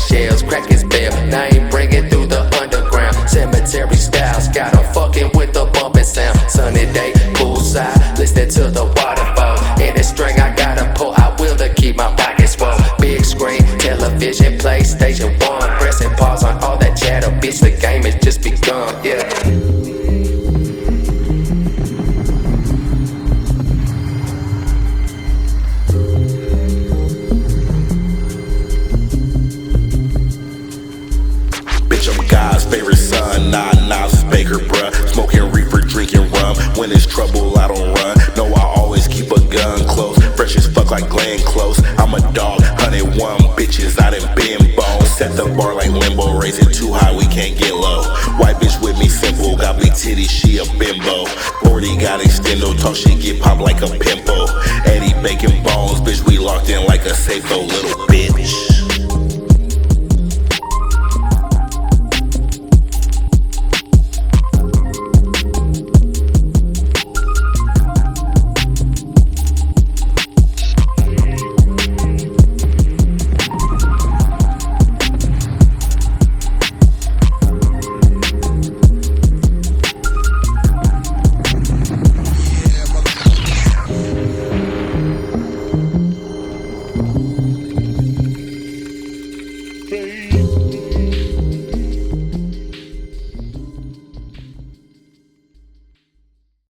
shells, crack his bell. Now he bring it through the underground. Cemetery styles, got him fucking with the bumping sound. Sunny day, poolside, listening to the waterfall. In the string I gotta pull, I will to keep my pockets full. Big screen, television, PlayStation 1. Pressing pause on all that chatter, bitch, the game has just begun, yeah. I'm God's favorite son, not Nas Baker, bruh. Smoking reefer, drinking rum. When it's trouble, I don't run. No, I always keep a gun close. Fresh as fuck like Glenn Close. I'm a dog, 101 bitches, I done been bone. Set the bar like limbo, raise it too high, we can't get low. White bitch with me simple, got big titties, she a bimbo. 40 got extendo, talk shit, get popped like a pimple. Eddie bacon bones, bitch, we locked in like a safe, though little.